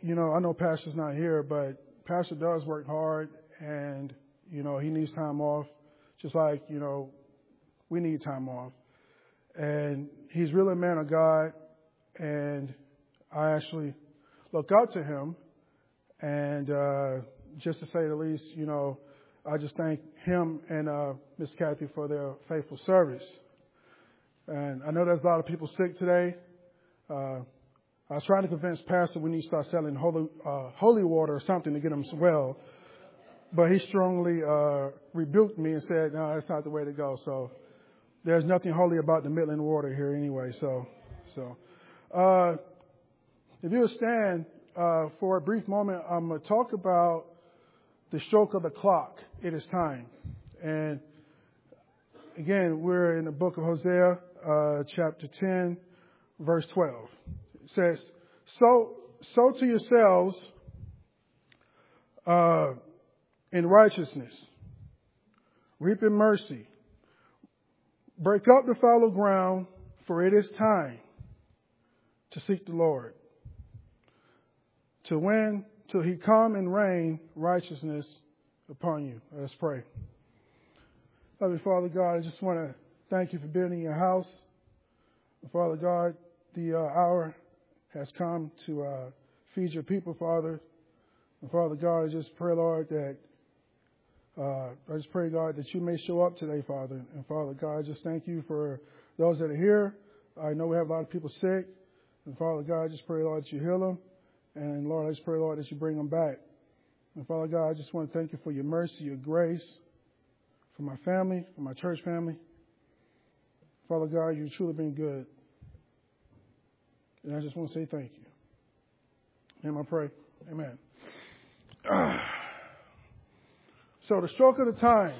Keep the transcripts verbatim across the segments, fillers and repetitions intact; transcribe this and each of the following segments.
you know, I know Pastor's not here, but Pastor does work hard, and, you know, he needs time off, just like, you know, we need time off. And he's really a man of God, and I actually look up to him. And uh, just to say the least, you know, I just thank him and uh, Miss Kathy for their faithful service. And I know there's a lot of people sick today. Uh, I was trying to convince Pastor we need to start selling holy, uh, holy water or something to get them well. But he strongly uh, rebuked me and said, no, that's not the way to go. So there's nothing holy about the Midland water here anyway. So, so uh, if you would stand uh, for a brief moment, I'm going to talk about the stroke of the clock. It is time. And again, we're in the book of Hosea, uh, chapter ten, verse twelve. It says, sow, sow to yourselves uh, in righteousness, reap in mercy, break up the fallow ground, for it is time to seek the Lord, to win till he come and rain righteousness upon you. Let's pray. Loving Father God, I just want to thank you for being in your house. Father God, the uh, hour has come to uh, feed your people, Father. And Father God, I just pray, Lord, that uh, I just pray, God, that you may show up today, Father. And Father God, I just thank you for those that are here. I know we have a lot of people sick. And Father God, I just pray, Lord, that you heal them. And Lord, I just pray, Lord, that you bring them back. And Father God, I just want to thank you for your mercy, your grace, for my family, for my church family. Father God, you've truly been good. And I just want to say thank you. And I pray. Amen. So the stroke of the time.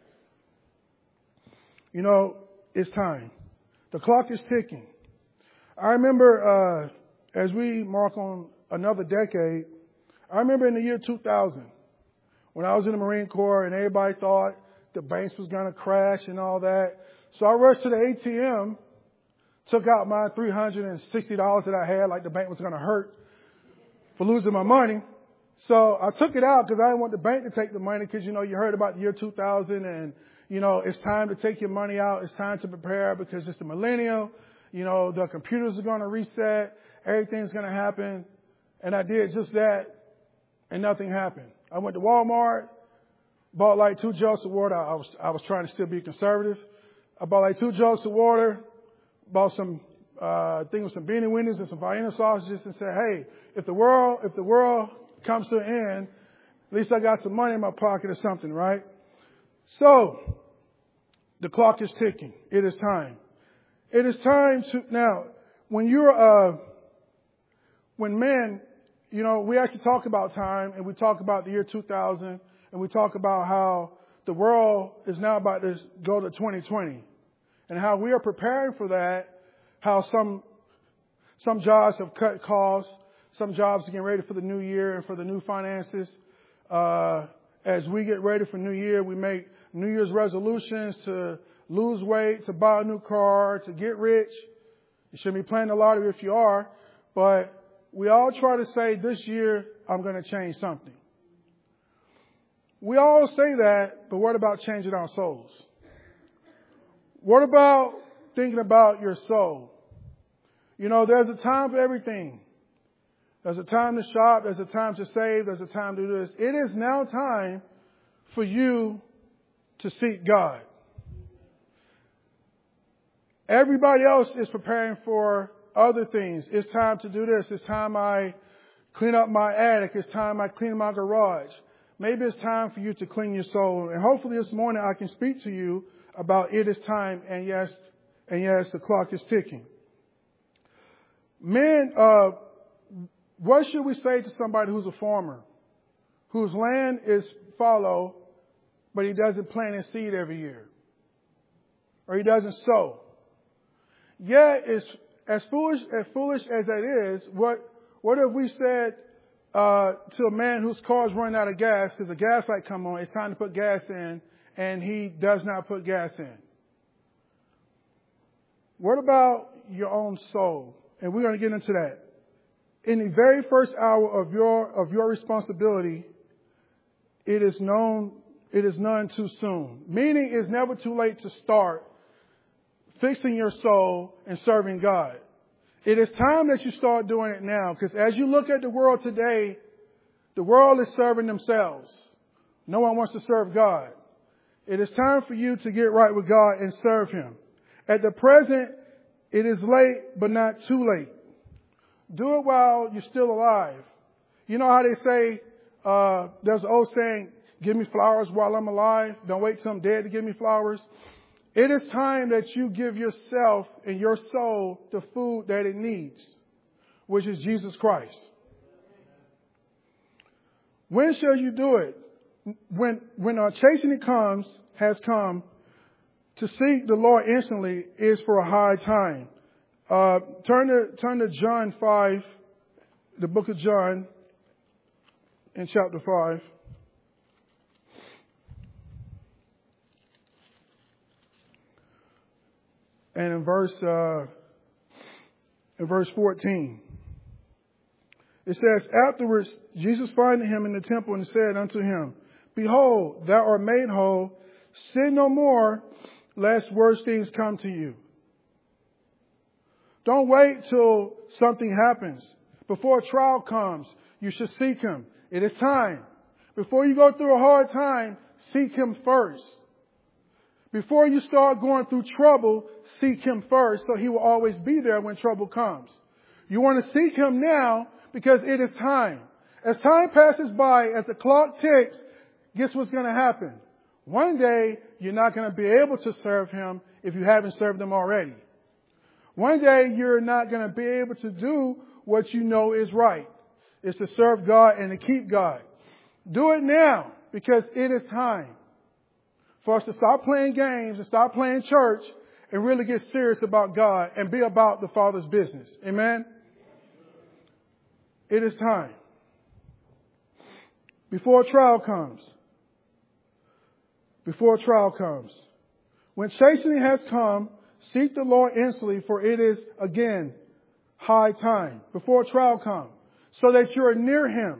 You know, it's time. The clock is ticking. I remember uh, as we mark on another decade, I remember in the year two thousand, when I was in the Marine Corps and everybody thought the banks was going to crash and all that. So I rushed to the A T M, took out my three hundred sixty dollars that I had, like the bank was going to hurt for losing my money. So I took it out because I didn't want the bank to take the money because, you know, you heard about the year two thousand and, you know, it's time to take your money out. It's time to prepare because it's the millennium. You know, the computers are going to reset. Everything's going to happen. And I did just that and nothing happened. I went to Walmart, bought like two jugs of water. I was, I was trying to still be conservative. I bought like two jugs of water, bought some, uh, thing with some beanie weenies and some Vienna sausages and said, hey, if the world, if the world comes to an end, at least I got some money in my pocket or something, right? So the clock is ticking. It is time. It is time to, now, when you're, uh, when men, you know, we actually talk about time and we talk about the year two thousand and we talk about how the world is now about to go to twenty twenty and how we are preparing for that, how some, some jobs have cut costs, some jobs are getting ready for the new year and for the new finances. Uh, as we get ready for New Year, we make New Year's resolutions to lose weight, to buy a new car, to get rich. You shouldn't be playing the lottery if you are, but we all try to say this year, I'm going to change something. We all say that, but what about changing our souls? What about thinking about your soul? You know, there's a time for everything. There's a time to shop. There's a time to save. There's a time to do this. It is now time for you to seek God. Everybody else is preparing for other things. It's time to do this. It's time I clean up my attic. It's time I clean my garage. Maybe it's time for you to clean your soul. And hopefully this morning I can speak to you about it is time. And yes, and yes, the clock is ticking. Men, uh, what should we say to somebody who's a farmer, whose land is fallow, but he doesn't plant his seed every year, or he doesn't sow? Yeah, it's as foolish as foolish as that is. What what if we said uh, to a man whose car is running out of gas because the gas light come on, it's time to put gas in, and he does not put gas in? What about your own soul? And we're going to get into that. in the very first hour of your of your responsibility, it is known it is none too soon. Meaning it's never too late to start fixing your soul and serving God. It is time that you start doing it now, because as you look at the world today, the world is serving themselves. No one wants to serve God. It is time for you to get right with God and serve Him. At the present, it is late, but not too late. Do it while you're still alive. You know how they say, uh, there's an old saying, give me flowers while I'm alive. Don't wait till I'm dead to give me flowers. It is time that you give yourself and your soul the food that it needs, which is Jesus Christ. When shall you do it? When, when our chastening comes, has come, to seek the Lord instantly is for a high time. Uh, turn to, turn to John five, the book of John, in chapter five. And in verse, uh, in verse fourteen, it says, afterwards, Jesus finding him in the temple and said unto him, behold, thou art made whole. Sin no more, lest worse things come to you. Don't wait till something happens. Before a trial comes, you should seek Him. It is time. Before you go through a hard time, seek Him first. Before you start going through trouble, seek Him first, so He will always be there when trouble comes. You want to seek Him now because it is time. As time passes by, as the clock ticks, guess what's going to happen? One day, you're not going to be able to serve Him if you haven't served Him already. One day, you're not going to be able to do what you know is right. It's to serve God and to keep God. Do it now because it is time for us to stop playing games and stop playing church and really get serious about God and be about the Father's business. Amen? It is time. Before a trial comes. Before a trial comes. When chastening has come, seek the Lord instantly, for it is, again, high time. Before a trial comes. So that you're near Him.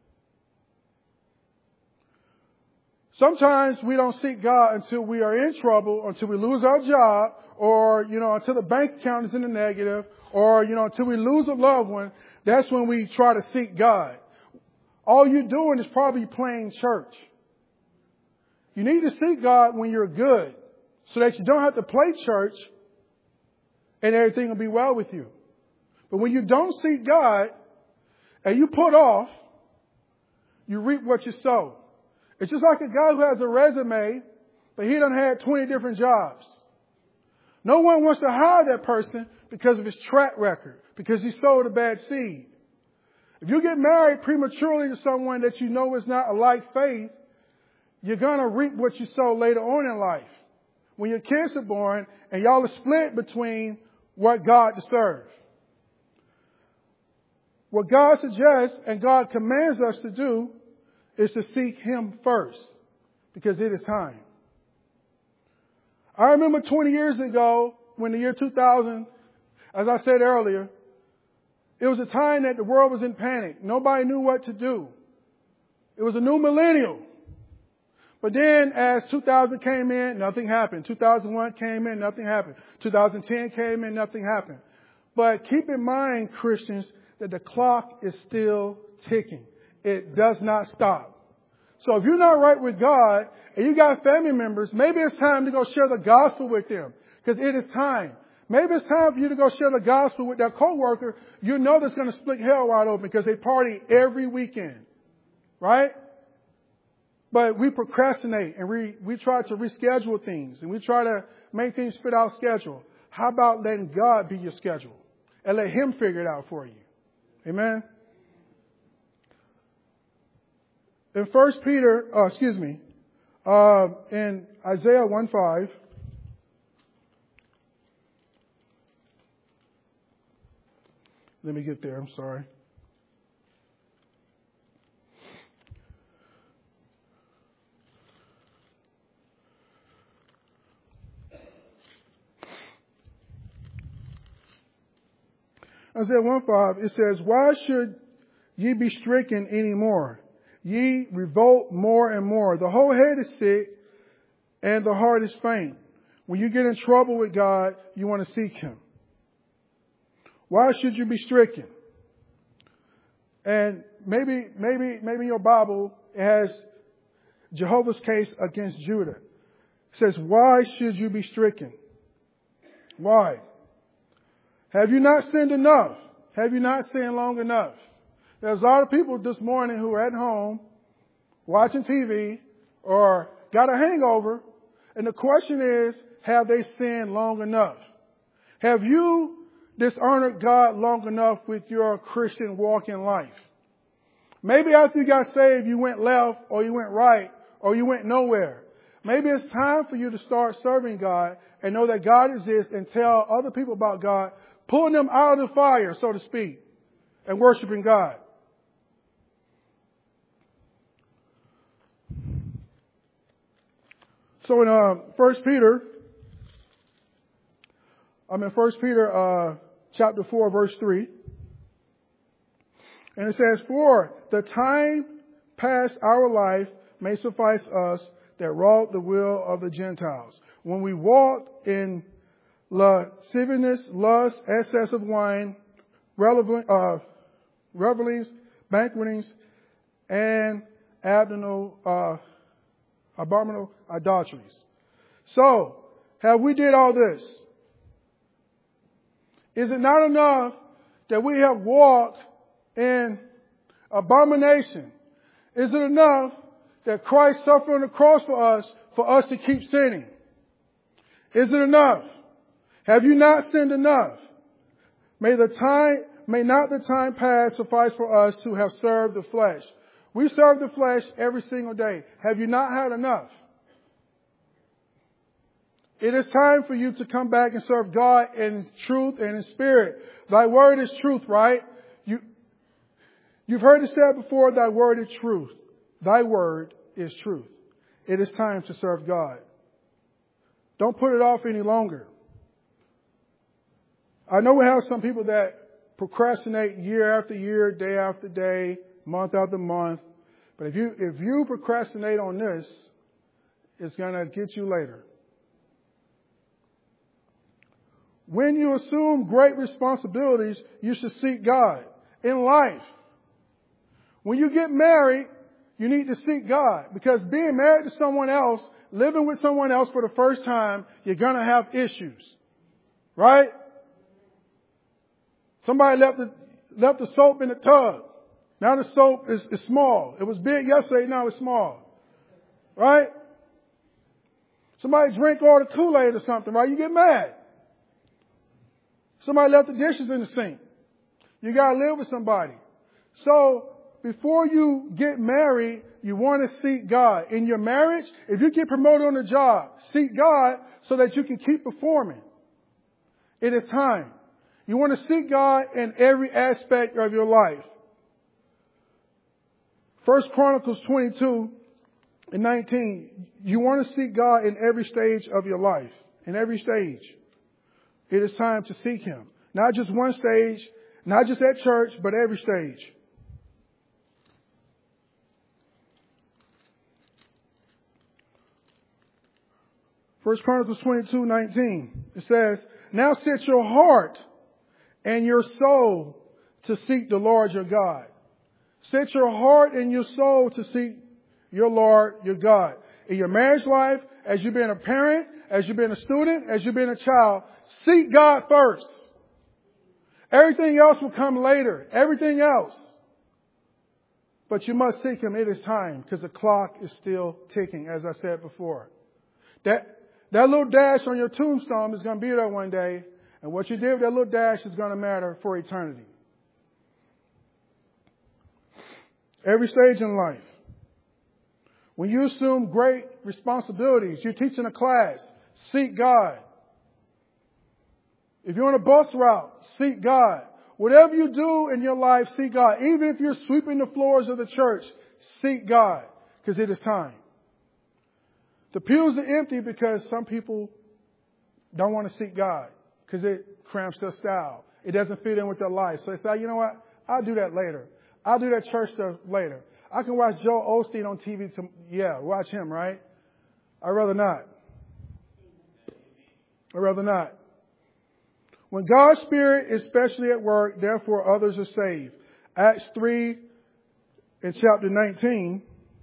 Sometimes we don't seek God until we are in trouble, until we lose our job, or, you know, until the bank account is in the negative, or, you know, until we lose a loved one. That's when we try to seek God. All you're doing is probably playing church. You need to seek God when you're good, so that you don't have to play church and everything will be well with you. But when you don't seek God and you put off, you reap what you sow. It's just like a guy who has a resume, but he done had twenty different jobs. No one wants to hire that person because of his track record, because he sowed a bad seed. If you get married prematurely to someone that you know is not a like faith, you're going to reap what you sow later on in life. When your kids are born and y'all are split between what God to serve. What God suggests and God commands us to do is to seek Him first, because it is time. I remember twenty years ago, when the year two thousand, as I said earlier, it was a time that the world was in panic. Nobody knew what to do. It was a new millennium. But then as two thousand came in, nothing happened. two thousand one came in, nothing happened. two thousand ten came in, nothing happened. But keep in mind, Christians, that the clock is still ticking. It does not stop. So if you're not right with God and you got family members, maybe it's time to go share the gospel with them, because it is time. Maybe it's time for you to go share the gospel with that coworker you know that's going to split hell wide open because they party every weekend. Right? But we procrastinate and we, we try to reschedule things and we try to make things fit our schedule. How about letting God be your schedule and let Him figure it out for you? Amen? In First Peter, uh, excuse me, uh, in Isaiah one five, let me get there, I'm sorry. Isaiah one five, it says, why should ye be stricken any more? Ye revolt more and more. The whole head is sick and the heart is faint. When you get in trouble with God, you want to seek Him. Why should you be stricken? And maybe, maybe, maybe in your Bible it has Jehovah's case against Judah. It says, why should you be stricken? Why? Have you not sinned enough? Have you not sinned long enough? There's a lot of people this morning who are at home watching T V or got a hangover. And the question is, have they sinned long enough? Have you dishonored God long enough with your Christian walk in life? Maybe after you got saved, you went left or you went right or you went nowhere. Maybe it's time for you to start serving God and know that God exists and tell other people about God, pulling them out of the fire, so to speak, and worshiping God. So in uh, First Peter, I'm in First Peter uh, chapter four, verse three. And it says, for the time past our life may suffice us that wrought the will of the Gentiles. When we walked in lasciviousness, lust, excess of wine, relevant, uh, revelings, banquetings, and abdominal, uh, abominable idolatries. So, have we did all this? Is it not enough that we have walked in abomination? Is it enough that Christ suffered on the cross for us, for us to keep sinning? Is it enough? Have you not sinned enough? May the time, may not the time past suffice for us to have served the flesh. We serve the flesh every single day. Have you not had enough? It is time for you to come back and serve God in truth and in spirit. Thy word is truth, right? You, you've heard it said before, thy word is truth. Thy word is truth. It is time to serve God. Don't put it off any longer. I know we have some people that procrastinate year after year, day after day, month after month. But if you, if you procrastinate on this, it's going to get you later. When you assume great responsibilities, you should seek God in life. When you get married, you need to seek God, because being married to someone else, living with someone else for the first time, you're going to have issues. Right? Somebody left the, left the soap in the tub. Now the soap is, is small. It was big yesterday, now it's small. Right? Somebody drank all the Kool-Aid or something, right? You get mad. Somebody left the dishes in the sink. You got to live with somebody. So before you get married, you want to seek God. In your marriage, if you get promoted on the job, seek God so that you can keep performing. It is time. You want to seek God in every aspect of your life. First Chronicles twenty-two and nineteen. You want to seek God in every stage of your life. In every stage. It is time to seek Him. Not just one stage, not just at church, but every stage. First Chronicles twenty-two nineteen. It says, now set your heart and your soul to seek the Lord your God. Set your heart and your soul to seek your Lord your God. In your marriage life, as you've been a parent, as you've been a student, as you've been a child, seek God first. Everything else will come later. Everything else. But you must seek Him. It is time, because the clock is still ticking, as I said before. That, that little dash on your tombstone is going to be there one day. And what you did with that little dash is going to matter for eternity. Every stage in life. When you assume great responsibilities, you're teaching a class, seek God. If you're on a bus route, seek God. Whatever you do in your life, seek God. Even if you're sweeping the floors of the church, seek God, because it is time. The pews are empty because some people don't want to seek God, because it cramps their style. It doesn't fit in with their life. So they say, you know what? I'll do that later. I'll do that church stuff later. I can watch Joel Osteen on T V. To, yeah, watch him, right? I'd rather not. I'd rather not. When God's Spirit is especially at work, therefore others are saved. Acts three in chapter nineteen.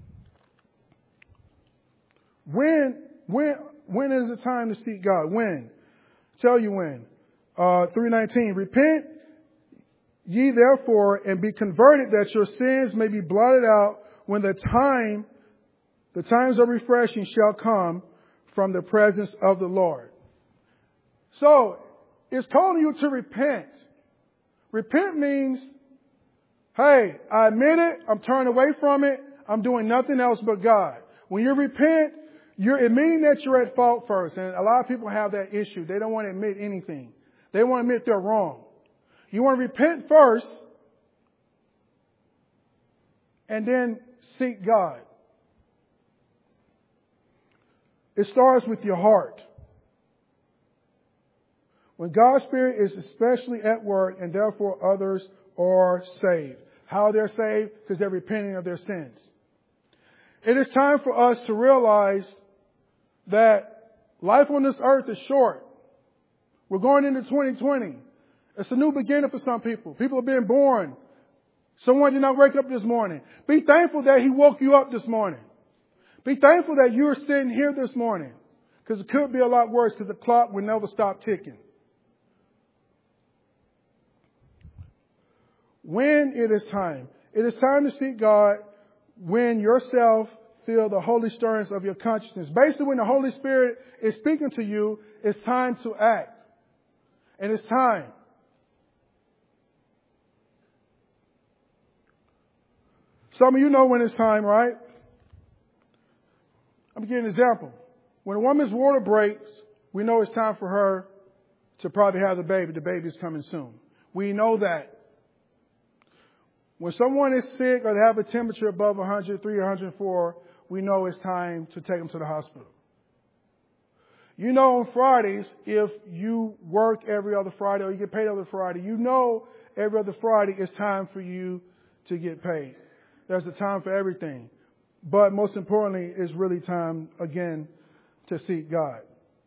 When, when, when is the time to seek God? When? Tell you when. Uh, three nineteen. Repent ye therefore and be converted that your sins may be blotted out when the time, the times of refreshing shall come from the presence of the Lord. So, it's telling you to repent. Repent means, hey, I admit it, I'm turning away from it, I'm doing nothing else but God. When you repent, you're admitting that you're at fault first. And a lot of people have that issue. They don't want to admit anything. They want to admit they're wrong. You want to repent first and then seek God. It starts with your heart. When God's Spirit is especially at work and therefore others are saved. How they're saved? Because they're repenting of their sins. It is time for us to realize that life on this earth is short. We're going into twenty twenty. It's a new beginning for some people. People are being born. Someone did not wake up this morning. Be thankful that He woke you up this morning. Be thankful that you're sitting here this morning. Because it could be a lot worse because the clock will never stop ticking. When it is time. It is time to seek God when yourself feel the holy stirrings of your consciousness. Basically, when the Holy Spirit is speaking to you, it's time to act. And it's time. Some of you know when it's time, right? I'm giving an example. When a woman's water breaks, we know it's time for her to probably have the baby. The baby's coming soon. We know that. When someone is sick or they have a temperature above one hundred three or one hundred four, we know it's time to take them to the hospital. You know on Fridays, if you work every other Friday or you get paid every Friday, you know every other Friday it's time for you to get paid. There's a time for everything. But most importantly, it's really time, again, to seek God.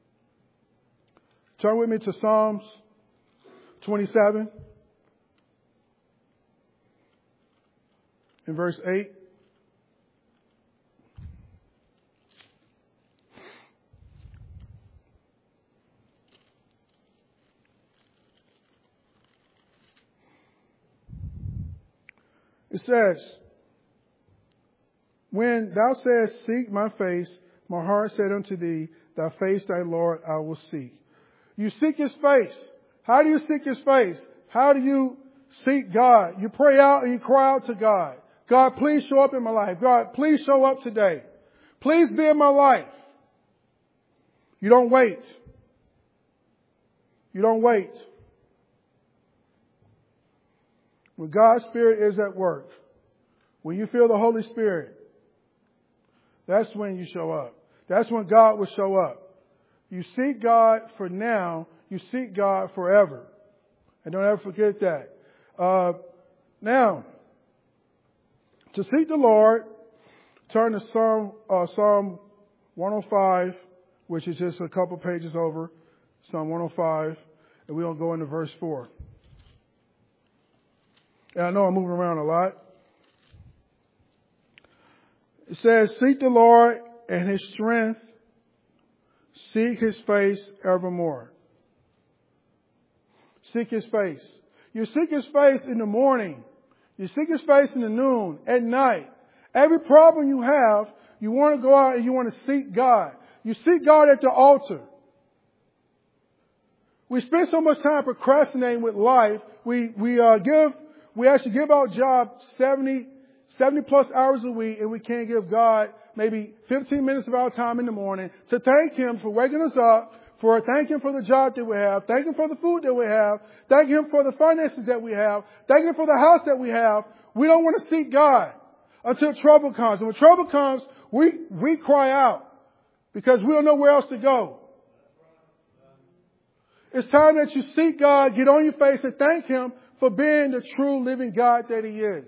Turn with me to Psalms twenty-seven. In verse eight. It says, when thou sayest, seek my face, my heart said unto thee, thy face, thy Lord, I will seek. You seek His face. How do you seek His face? How do you seek God? You pray out and you cry out to God. God, please show up in my life. God, please show up today. Please be in my life. You don't wait. You don't wait. When God's Spirit is at work, when you feel the Holy Spirit, that's when you show up. That's when God will show up. You seek God for now. You seek God forever. And don't ever forget that. Uh, now, to seek the Lord, turn to Psalm, uh, Psalm one oh five, which is just a couple pages over. Psalm one oh five. And we're going to go into verse four. And I know I'm moving around a lot. It says, seek the Lord and His strength. Seek His face evermore. Seek His face. You seek His face in the morning. You seek His face in the noon, at night. Every problem you have, you want to go out and you want to seek God. You seek God at the altar. We spend so much time procrastinating with life. We, we, uh, give, we actually give our job seventy, seventy plus hours a week, and we can't give God maybe fifteen minutes of our time in the morning to thank Him for waking us up, for thank Him for the job that we have, thank Him for the food that we have, thank Him for the finances that we have, thank Him for the house that we have. We don't want to seek God until trouble comes. And when trouble comes, we, we cry out because we don't know where else to go. It's time that you seek God, get on your face and thank Him for being the true living God that He is.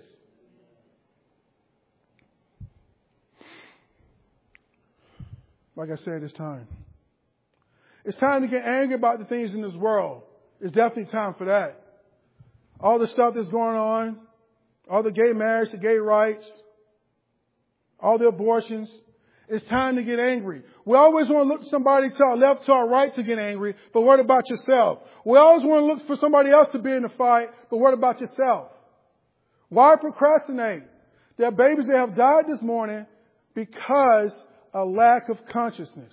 Like I said, it's time. It's time to get angry about the things in this world. It's definitely time for that. All the stuff that's going on, all the gay marriage, the gay rights, all the abortions. It's time to get angry. We always want to look for somebody to our left, to our right to get angry, but what about yourself? We always want to look for somebody else to be in the fight, but what about yourself? Why procrastinate? There are babies that have died this morning because of lack of consciousness.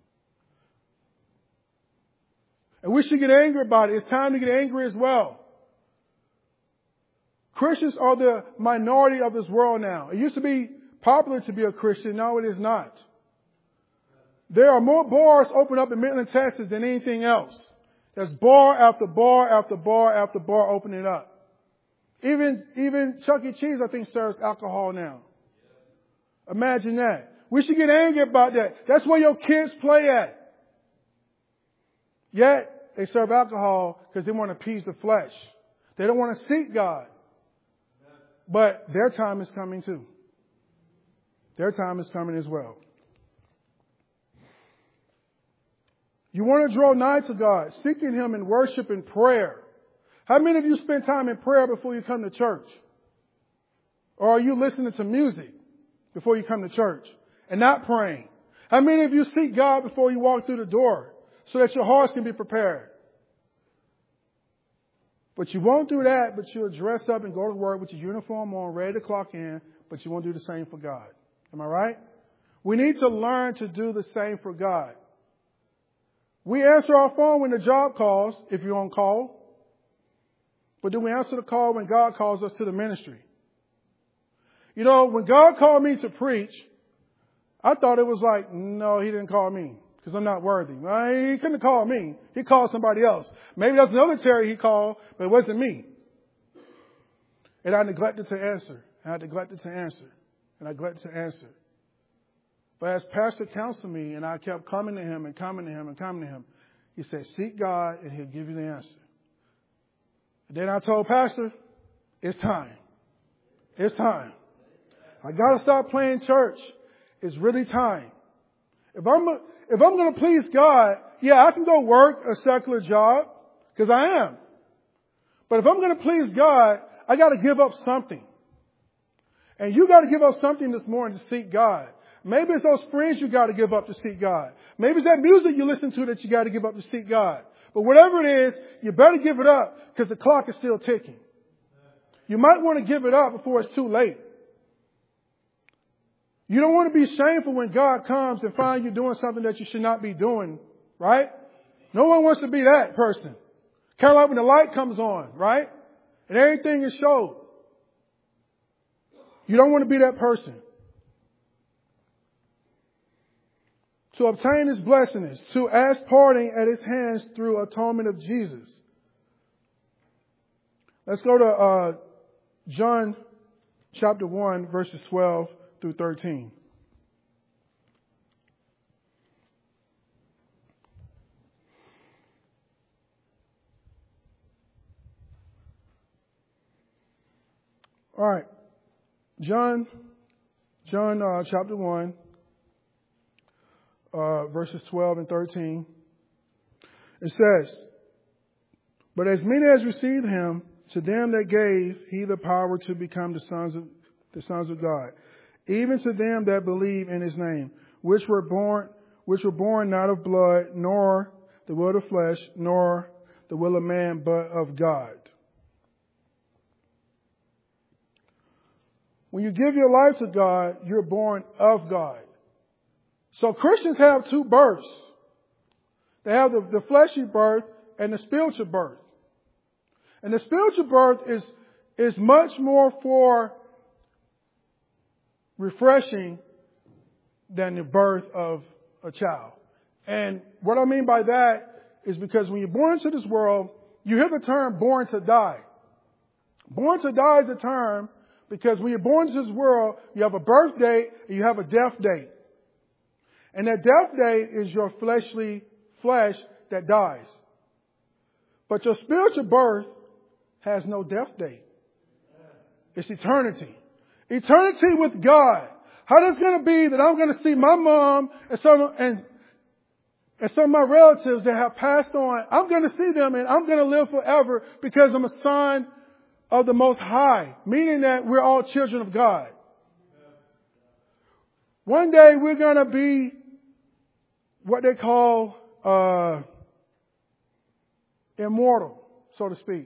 And we should get angry about it. It's time to get angry as well. Christians are the minority of this world now. It used to be popular to be a Christian. Now it is not. There are more bars open up in Midland, Texas than anything else. There's bar after bar after bar after bar opening up. Even, even Chuck E. Cheese, I think, serves alcohol now. Imagine that. We should get angry about that. That's where your kids play at. Yet, they serve alcohol because they want to appease the flesh. They don't want to seek God. But their time is coming too. Their time is coming as well. You want to draw nigh to God, seeking Him in worship and prayer. How many of you spend time in prayer before you come to church? Or are you listening to music before you come to church and not praying? How many of you seek God before you walk through the door so that your hearts can be prepared? But you won't do that, but you'll dress up and go to work with your uniform on, ready to clock in, but you won't do the same for God. Am I right? We need to learn to do the same for God. We answer our phone when the job calls, if you're on call. But do we answer the call when God calls us to the ministry? You know, when God called me to preach, I thought it was like, no, He didn't call me because I'm not worthy. Well, He couldn't have called me. He called somebody else. Maybe that's another Terry He called, but it wasn't me. And I neglected to answer. And I neglected to answer. And I neglected to answer. But as Pastor counseled me, and I kept coming to him and coming to him and coming to him, he said, seek God and He'll give you the answer. And then I told Pastor, it's time. It's time. I got to stop playing church. It's really time. If I'm, if I'm going to please God, yeah, I can go work a secular job because I am. But if I'm going to please God, I got to give up something. And you got to give up something this morning to seek God. Maybe it's those friends you got to give up to seek God. Maybe it's that music you listen to that you got to give up to seek God. But whatever it is, you better give it up because the clock is still ticking. You might want to give it up before it's too late. You don't want to be shameful when God comes and finds you doing something that you should not be doing, right? No one wants to be that person. Kind of like when the light comes on, right? And everything is showed. You don't want to be that person. To obtain His blessings, to ask pardon at His hands through atonement of Jesus. Let's go to uh, John chapter one, verses twelve through thirteen. All right. John, John uh, chapter one. Uh, verses twelve and thirteen. It says, but as many as received Him, to them that gave He the power to become the sons of the sons of God, even to them that believe in His name, which were born, which were born not of blood, nor the will of flesh, nor the will of man, but of God. When you give your life to God, you're born of God. So Christians have two births. They have the, the fleshy birth and the spiritual birth. And the spiritual birth is, is much more for refreshing than the birth of a child. And what I mean by that is because when you're born into this world, you hear the term born to die. Born to die is a term because when you're born into this world, you have a birth date and you have a death date. And that death date is your fleshly flesh that dies. But your spiritual birth has no death date. It's eternity. Eternity with God. How is it going to be that I'm going to see my mom and some, and, and some of my relatives that have passed on? I'm going to see them and I'm going to live forever because I'm a son of the Most High. Meaning that we're all children of God. One day we're going to be what they call uh, immortal, so to speak.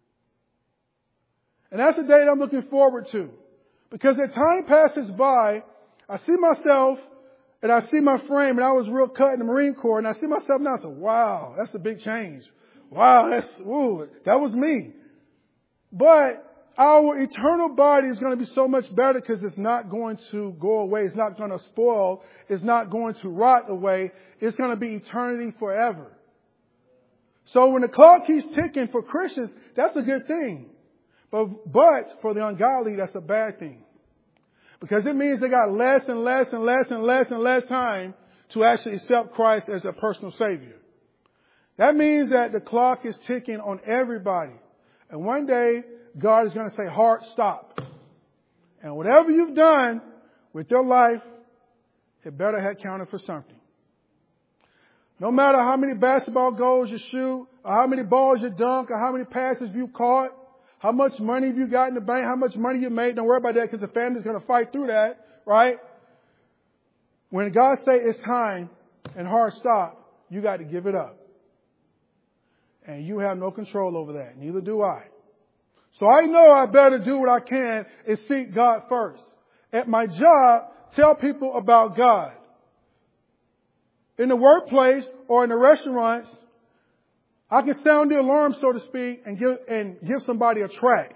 And that's the date I'm looking forward to. Because as time passes by, I see myself and I see my frame, and I was real cut in the Marine Corps, and I see myself now and I say, wow, that's a big change. Wow, that's, ooh, that was me. But our eternal body is going to be so much better because it's not going to go away. It's not going to spoil. It's not going to rot away. It's going to be eternity forever. So when the clock keeps ticking for Christians, that's a good thing. But, but for the ungodly, that's a bad thing. Because it means they got less and less and less and less and less time to actually accept Christ as their personal Savior. That means that the clock is ticking on everybody. And one day, God is going to say, hard stop. And whatever you've done with your life, it better have counted for something. No matter how many basketball goals you shoot, or how many balls you dunk, or how many passes you caught, how much money have you got in the bank, how much money you made, don't worry about that because the family's going to fight through that, right? When God say it's time and hard stop, you got to give it up. And you have no control over that. Neither do I. So I know I better do what I can and seek God first. At my job, tell people about God. In the workplace or in the restaurants, I can sound the alarm, so to speak, and give, and give somebody a track.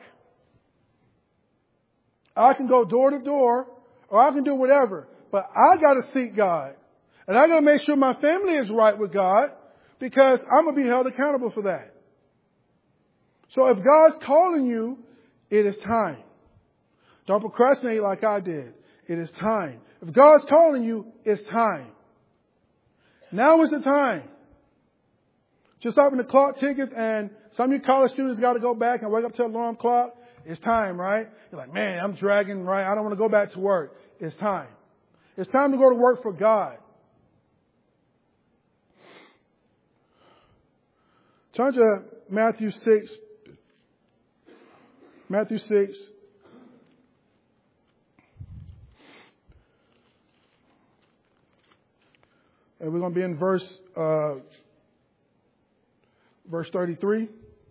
I can go door to door, or I can do whatever. But I got to seek God. And I got to make sure my family is right with God, because I'm going to be held accountable for that. So if God's calling you, it is time. Don't procrastinate like I did. It is time. If God's calling you, it's time. Now is the time. Just like when the clock tickets and some of you college students got to go back and wake up to the alarm clock. It's time, right? You're like, man, I'm dragging, right? I don't want to go back to work. It's time. It's time to go to work for God. Turn to Matthew six. Matthew six. And we're going to be in verse, uh, verse thirty-three.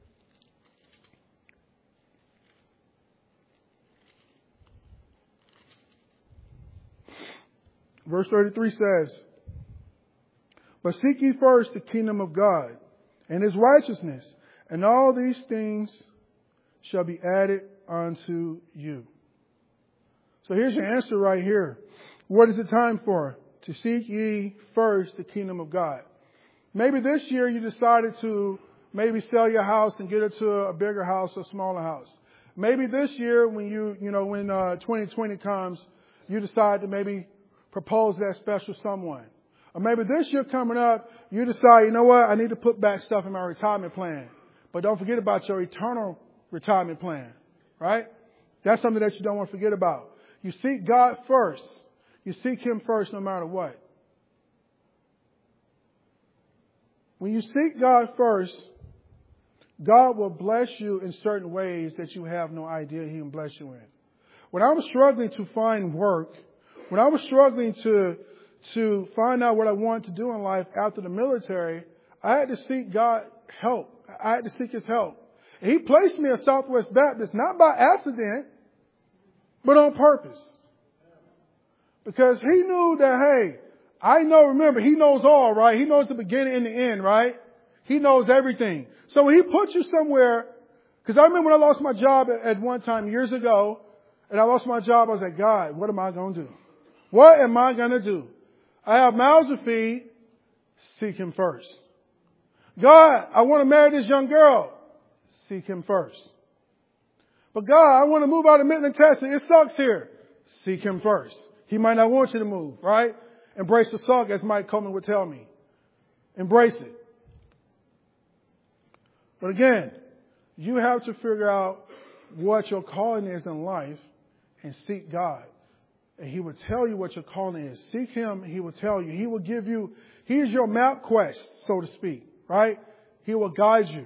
Verse thirty-three says, "But seek ye first the kingdom of God and his righteousness, and all these things shall be added unto you." So here's your answer right here. What is it time for? To seek ye first the kingdom of God. Maybe this year you decided to maybe sell your house and get it to a bigger house or smaller house. Maybe this year when you, you know, when uh, twenty twenty comes, you decide to maybe propose that special someone. Or maybe this year coming up, you decide, you know what, I need to put back stuff in my retirement plan. But don't forget about your eternal retirement plan, right? That's something that you don't want to forget about. You seek God first. You seek Him first no matter what. When you seek God first, God will bless you in certain ways that you have no idea He can bless you in. When I was struggling to find work, when I was struggling to, to find out what I wanted to do in life after the military, I had to seek God help. I had to seek His help. He placed me at Southwest Baptist, not by accident, but on purpose. Because He knew that, hey, I know, remember, He knows all, right? He knows the beginning and the end, right? He knows everything. So when He puts you somewhere, because I remember when I lost my job at, at one time years ago, and I lost my job, I was like, God, what am I going to do? What am I going to do? I have mouths to feed. Seek Him first. God, I want to marry this young girl. Seek Him first. But God, I want to move out of Midland, Texas. It sucks here. Seek Him first. He might not want you to move, right? Embrace the suck, as Mike Coleman would tell me. Embrace it. But again, you have to figure out what your calling is in life and seek God. And He will tell you what your calling is. Seek Him, He will tell you. He will give you, He's your map quest, so to speak, right? He will guide you.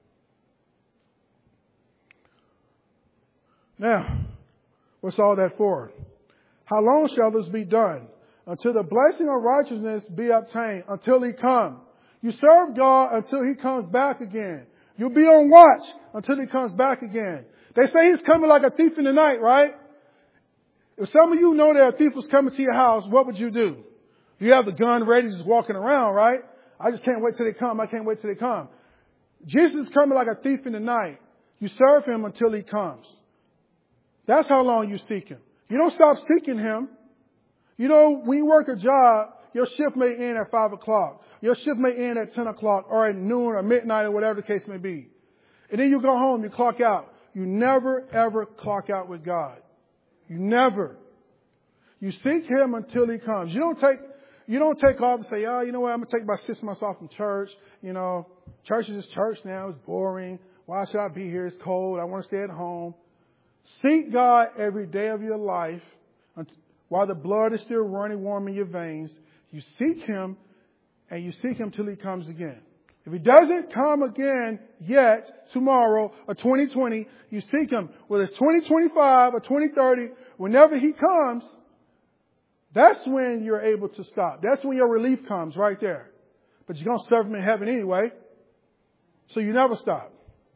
Now, what's all that for? How long shall this be done? Until the blessing of righteousness be obtained, until He come. You serve God until He comes back again. You'll be on watch until He comes back again. They say He's coming like a thief in the night, right? If some of you know that a thief was coming to your house, what would you do? You have the gun ready, just walking around, right? I just can't wait till they come. I can't wait till they come. Jesus is coming like a thief in the night. You serve Him until He comes. That's how long you seek Him. You don't stop seeking Him. You know, when you work a job, your shift may end at five o'clock. Your shift may end at ten o'clock or at noon or midnight or whatever the case may be. And then you go home, you clock out. You never, ever clock out with God. You never. You seek Him until He comes. You don't take, you don't take off and say, oh, you know what, I'm going to take about six months off from church. You know, church is just church now. It's boring. Why should I be here? It's cold. I want to stay at home. Seek God every day of your life while the blood is still running warm in your veins. You seek Him and you seek Him till He comes again. If He doesn't come again yet, tomorrow or twenty twenty, you seek Him. Whether it's twenty twenty-five or twenty thirty, whenever He comes, that's when you're able to stop. That's when your relief comes right there. But you're going to serve Him in heaven anyway. So you never stop.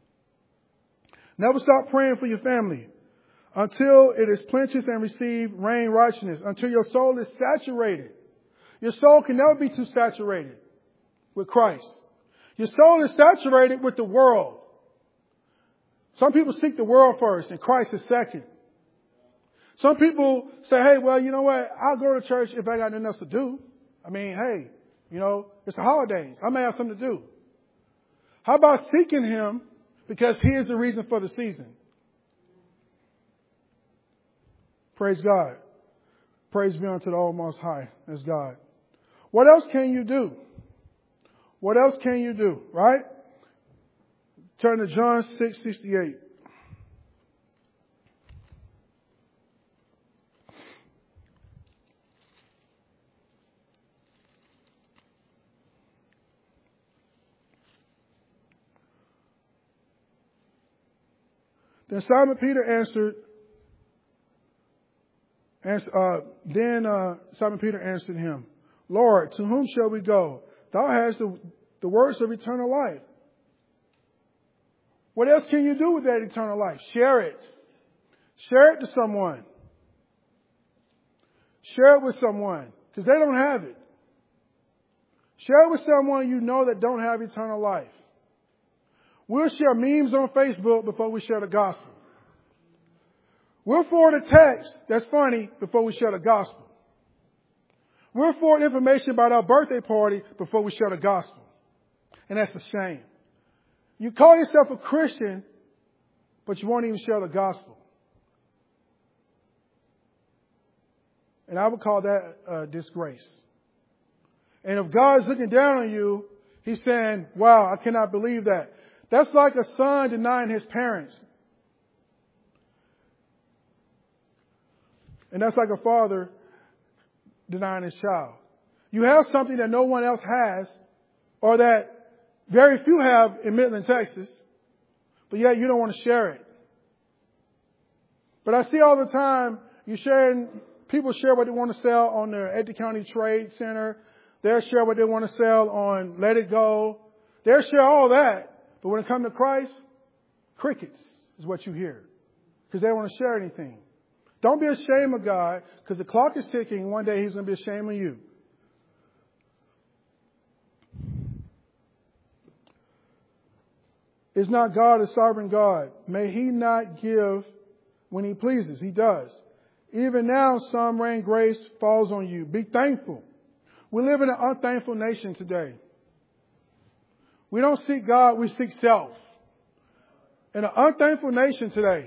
Never stop praying for your family until it is plenteous and receive rain righteousness, until your soul is saturated. Your soul can never be too saturated with Christ. Your soul is saturated with the world. Some people seek the world first and Christ is second. Some people say, hey, well, you know what? I'll go to church if I got nothing else to do. I mean, hey, you know, it's the holidays. I may have something to do. How about seeking Him because He is the reason for the season? Praise God. Praise be unto the Almost High as God. What else can you do? What else can you do, right? Turn to John six sixty-eight. Then Simon Peter answered, uh, then uh, Simon Peter answered Him, Lord, to whom shall we go? Thou hast the, the words of eternal life. What else can you do with that eternal life? Share it. Share it to someone. Share it with someone because they don't have it. Share it with someone you know that don't have eternal life. We'll share memes on Facebook before we share the gospel. We'll forward a text that's funny before we share the gospel. We'll forward information about our birthday party before we share the gospel. And that's a shame. You call yourself a Christian, but you won't even share the gospel. And I would call that a disgrace. And if God's looking down on you, He's saying, wow, I cannot believe that. That's like a son denying his parents. And that's like a father denying his child. You have something that no one else has, or that very few have in Midland, Texas, but yet you don't want to share it. But I see all the time you sharing, people share what they want to sell on their Eddy County Trade Center. They'll share what they want to sell on Let It Go. They'll share all that. But when it comes to Christ, crickets is what you hear. Because they don't want to share anything. Don't be ashamed of God, because the clock is ticking. One day He's going to be ashamed of you. Is not God a sovereign God? May He not give when He pleases? He does. Even now, some rain grace falls on you. Be thankful. We live in an unthankful nation today. We don't seek God, we seek self. In an unthankful nation today.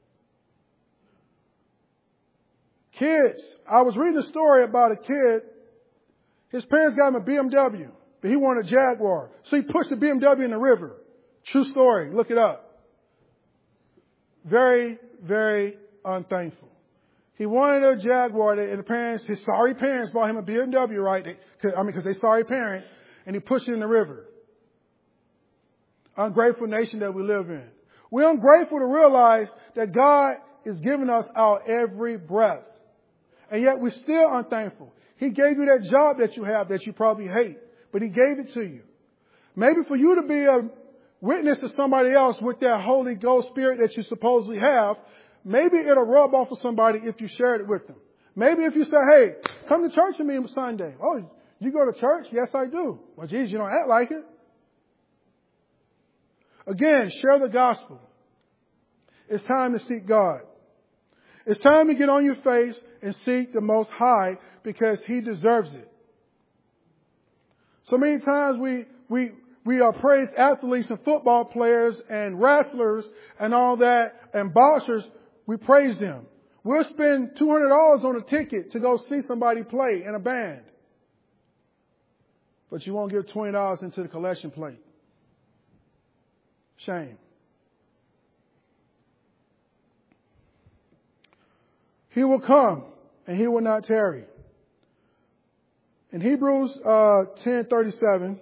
Kids, I was reading a story about a kid. His parents got him a B M W, but he wanted a Jaguar. So he pushed the B M W in the river. True story. Look it up. Very, very unthankful. He wanted a Jaguar, and the parents, his sorry parents, bought him a B M W, right? They, I mean, because they sorry parents, and he pushed it in the river. Ungrateful nation that we live in. We're ungrateful to realize that God is giving us our every breath. And yet we're still unthankful. He gave you that job that you have that you probably hate, but He gave it to you. Maybe for you to be a witness to somebody else with that Holy Ghost Spirit that you supposedly have, maybe it'll rub off of somebody if you shared it with them. Maybe if you say, hey, come to church with me on Sunday. Oh, you go to church? Yes, I do. Well, geez, you don't act like it. Again, share the gospel. It's time to seek God. It's time to get on your face and seek the Most High because He deserves it. So many times we, we, we are praised athletes and football players and wrestlers and all that and boxers. We praise them. We'll spend two hundred dollars on a ticket to go see somebody play in a band. But you won't give twenty dollars into the collection plate. Shame. He will come and He will not tarry. In Hebrews uh, ten thirty-seven,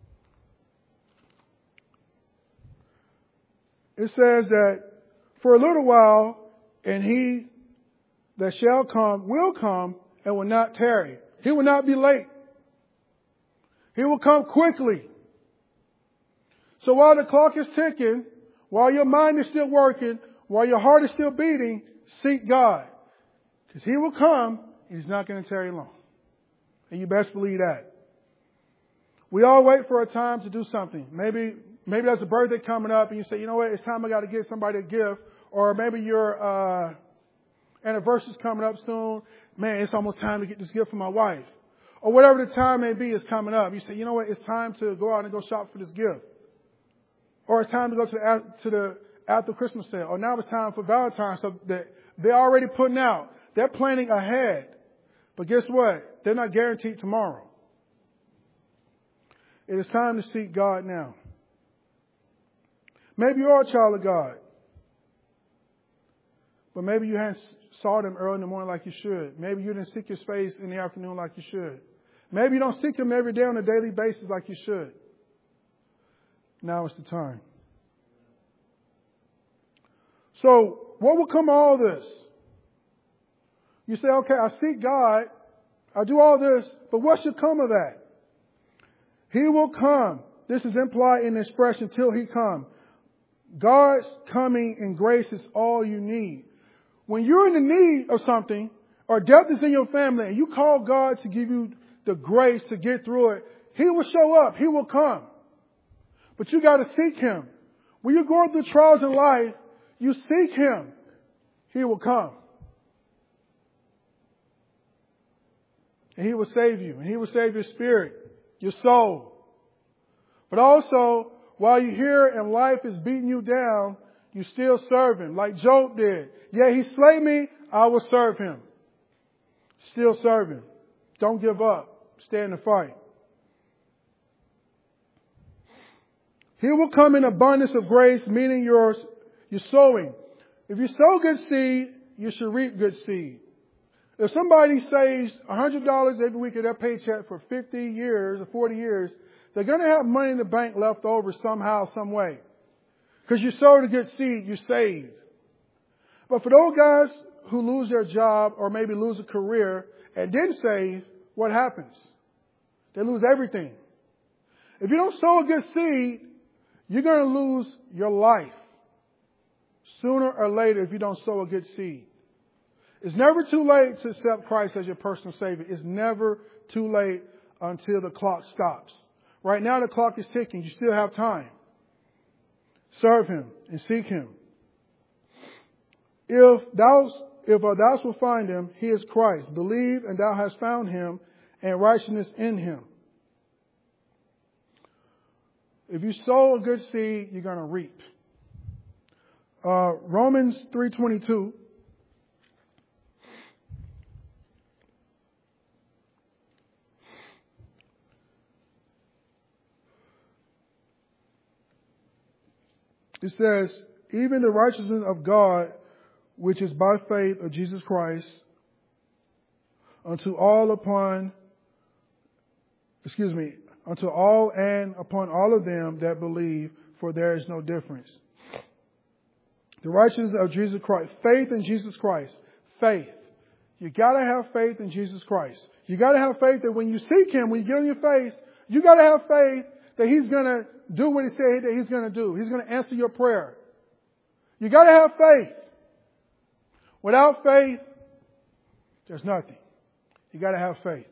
it says that for a little while, and He that shall come will come and will not tarry. He will not be late. He will come quickly. So while the clock is ticking, while your mind is still working, while your heart is still beating, seek God. Because He will come, and He's not going to tarry long. And you best believe that. We all wait for a time to do something. Maybe, maybe there's a birthday coming up and you say, you know what, it's time I got to get somebody a gift. Or maybe your, uh, anniversary's coming up soon. Man, it's almost time to get this gift for my wife. Or whatever the time may be is coming up. You say, you know what, it's time to go out and go shop for this gift. Or it's time to go to the, to the after Christmas sale. Or now it's time for Valentine's. So that they're already putting out. They're planning ahead. But guess what? They're not guaranteed tomorrow. It is time to seek God now. Maybe you are a child of God. But maybe you hadn't saw Him early in the morning like you should. Maybe you didn't seek His face in the afternoon like you should. Maybe you don't seek Him every day on a daily basis like you should. Now is the time. So, what will come of all this? You say, okay, I seek God, I do all this, but what should come of that? He will come. This is implied in the expression, till He come. God's coming and grace is all you need. When you're in the need of something, or death is in your family, and you call God to give you the grace to get through it, He will show up. He will come. But you got to seek Him. When you're going through trials in life, you seek Him. He will come. And He will save you. And He will save your spirit, your soul. But also, while you're here and life is beating you down, you still serve Him like Job did. Yeah, He slay me, I will serve Him. Still serve Him. Don't give up. Stay in the fight. He will come in abundance of grace, meaning you're, you're sowing. If you sow good seed, you should reap good seed. If somebody saves one hundred dollars every week of their paycheck for fifty years or forty years, they're going to have money in the bank left over somehow, some way. Because you sowed a good seed, you saved. But for those guys who lose their job or maybe lose a career and didn't save, what happens? They lose everything. If you don't sow a good seed, you're going to lose your life sooner or later if you don't sow a good seed. It's never too late to accept Christ as your personal Savior. It's never too late until the clock stops. Right now the clock is ticking. You still have time. Serve Him and seek Him. If thou, if thou wilt find Him, He is Christ. Believe and thou hast found Him, and righteousness in Him. If you sow a good seed, you're going to reap. Uh, Romans three twenty-two. It says, even the righteousness of God, which is by faith of Jesus Christ, unto all upon, excuse me, unto all and upon all of them that believe, for there is no difference. The righteousness of Jesus Christ. Faith in Jesus Christ. Faith. You gotta have faith in Jesus Christ. You gotta have faith that when you seek Him, when you get on your face, you gotta have faith that He's gonna do what He said that He's gonna do. He's gonna answer your prayer. You gotta have faith. Without faith, there's nothing. You gotta have faith.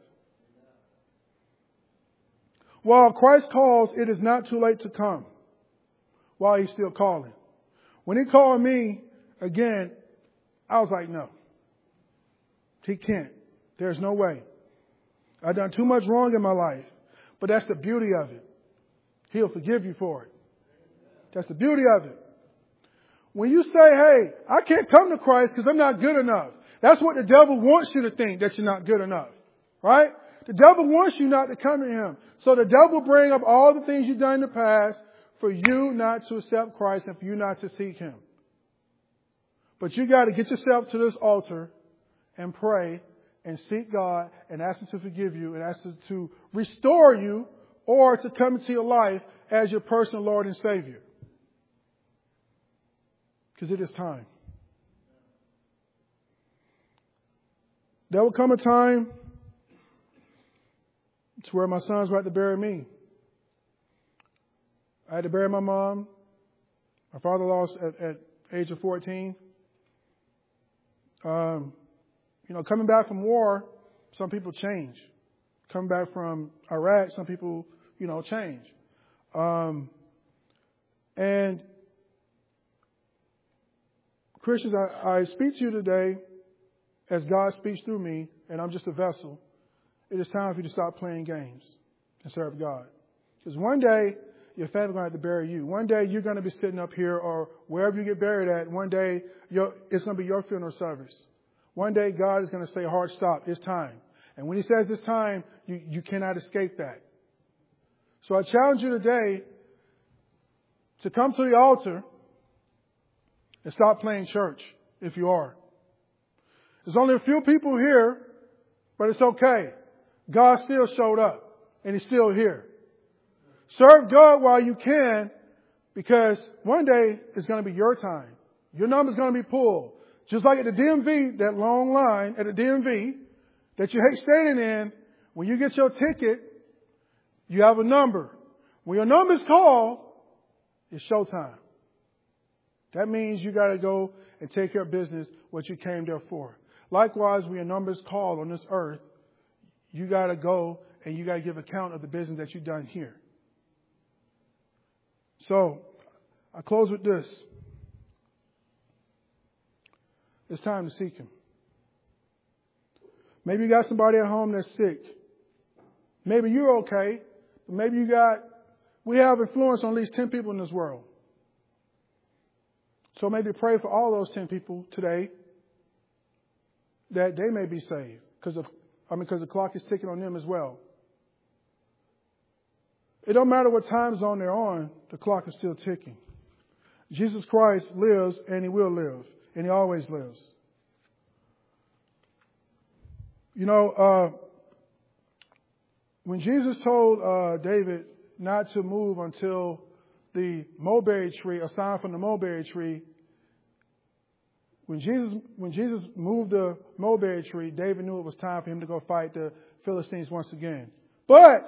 While Christ calls, it is not too late to come. While He's still calling. When He called me, again, I was like, no. He can't. There's no way. I've done too much wrong in my life. But that's the beauty of it. He'll forgive you for it. That's the beauty of it. When you say, hey, I can't come to Christ because I'm not good enough. That's what the devil wants you to think, that you're not good enough. Right? The devil wants you not to come to Him. So the devil will bring up all the things you've done in the past for you not to accept Christ and for you not to seek Him. But you got to get yourself to this altar and pray and seek God and ask Him to forgive you and ask Him to restore you or to come into your life as your personal Lord and Savior. Because it is time. There will come a time to where my sons will have to bury me. I had to bury my mom. My father lost at, at age of fourteen. Um, you know, coming back from war, some people change. Coming back from Iraq, some people, you know, change. Um, and Christians, I, I speak to you today as God speaks through me, and I'm just a vessel. It is time for you to stop playing games and serve God. Because one day, your family's going to have to bury you. One day, you're going to be sitting up here or wherever you get buried at. One day, your, it's going to be your funeral service. One day, God is going to say, hard stop, it's time. And when He says it's time, you, you cannot escape that. So I challenge you today to come to the altar and stop playing church if you are. There's only a few people here, but it's okay. God still showed up and He's still here. Serve God while you can, because one day it's going to be your time. Your number's going to be pulled. Just like at the D M V, that long line at the D M V that you hate standing in, when you get your ticket, you have a number. When your number's called, it's showtime. That means you got to go and take care of business, what you came there for. Likewise, when your number's called on this earth, you got to go and you got to give account of the business that you've done here. So, I close with this. It's time to seek Him. Maybe you got somebody at home that's sick. Maybe you're okay, but maybe you got, we have influence on at least ten people in this world. So maybe pray for all those ten people today that they may be saved. Because of, I mean, because the clock is ticking on them as well. It don't matter what time zone they're on, the clock is still ticking. Jesus Christ lives and He will live. And He always lives. You know, uh, when Jesus told uh, David not to move until the mulberry tree, a sign from the mulberry tree, when Jesus when Jesus moved the mulberry tree, David knew it was time for him to go fight the Philistines once again. But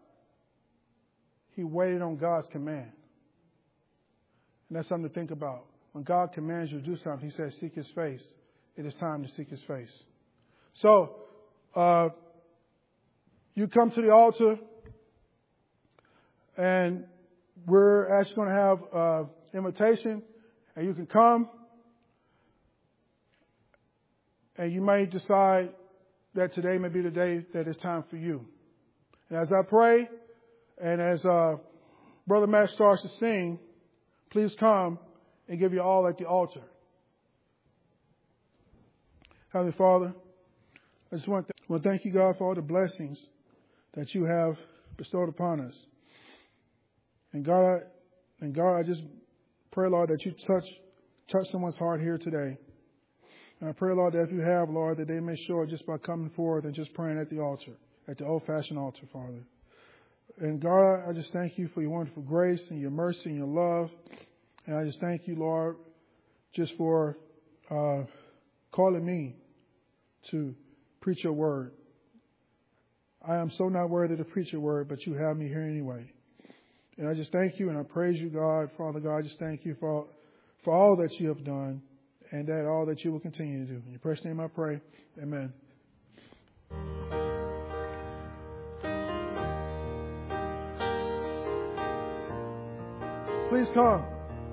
he waited on God's command. And that's something to think about. When God commands you to do something, He says, seek His face. It is time to seek His face. So, uh, you come to the altar, and we're actually going to have an invitation, and you can come, and you may decide that today may be the day that it's time for you. And as I pray, and as uh, Brother Matt starts to sing, please come and give you all at the altar. Heavenly Father, I just want to, want to thank You, God, for all the blessings that You have bestowed upon us. And God, I, and God, I just Pray, Lord, that you touch touch someone's heart here today. And I pray, Lord, that if you have, Lord, that they may show it just by coming forward and just praying at the altar, at the old-fashioned altar, Father. And God, I just thank you for your wonderful grace and your mercy and your love. And I just thank you, Lord, just for uh, calling me to preach your word. I am so not worthy to preach your word, but you have me here anyway. And I just thank you and I praise you, God. Father God, I just thank you for, for all that you have done and that all that you will continue to do. In your precious name I pray. Amen. Please come.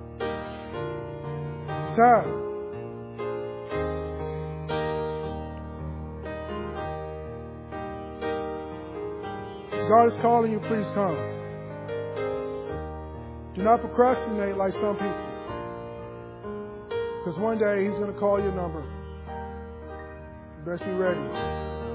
It's time. God is calling you, please come. Do not procrastinate like some people. Because one day He's going to call your number. You best be ready.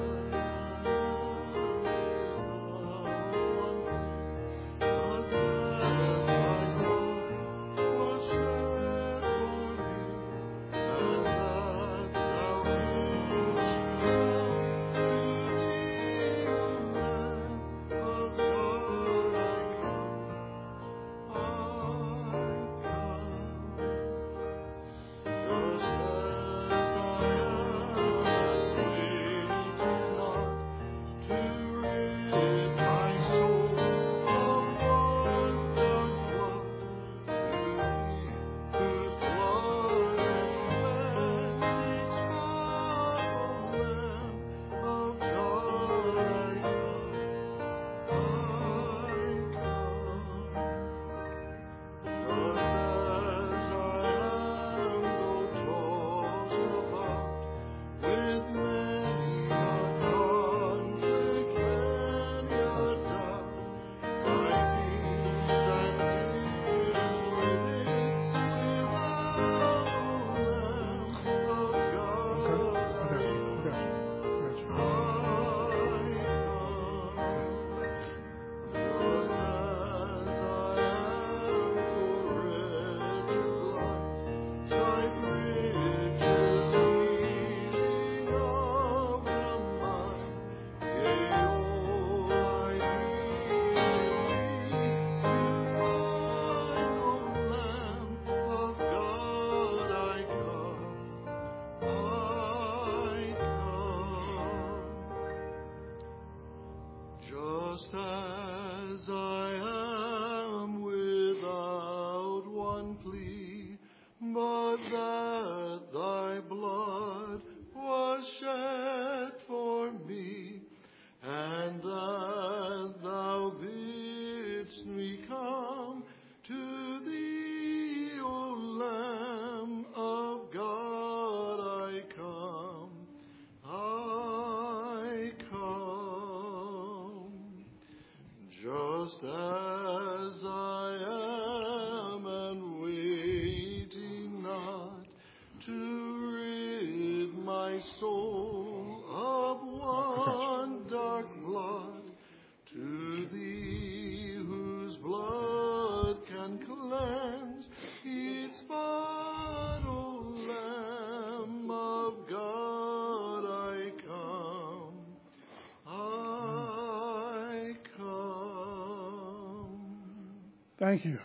Thank you.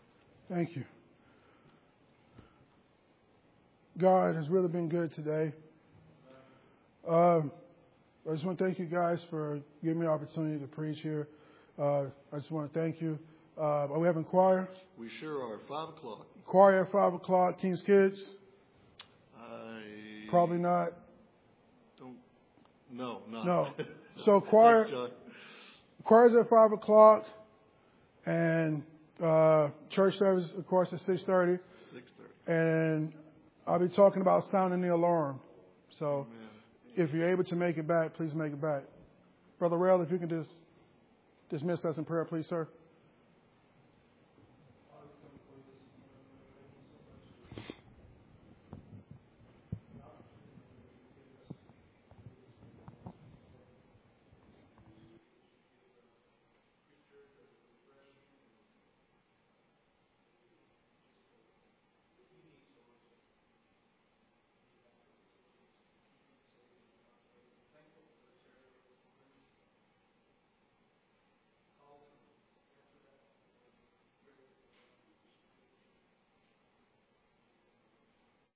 Thank you. God has really been good today. Um, I just want to thank you guys for giving me the opportunity to preach here. Uh, I just want to thank you. Uh, are we having choir? We sure are. Five o'clock. Choir at five o'clock. King's Kids? I Probably not. Don't. No, not. No. So choir. Choir's at five o'clock, and uh, church service, of course, at six thirty. Six thirty. And I'll be talking about sounding the alarm. So, Amen. If you're able to make it back, please make it back. Brother Rail, if you can just dismiss us in prayer, please, sir.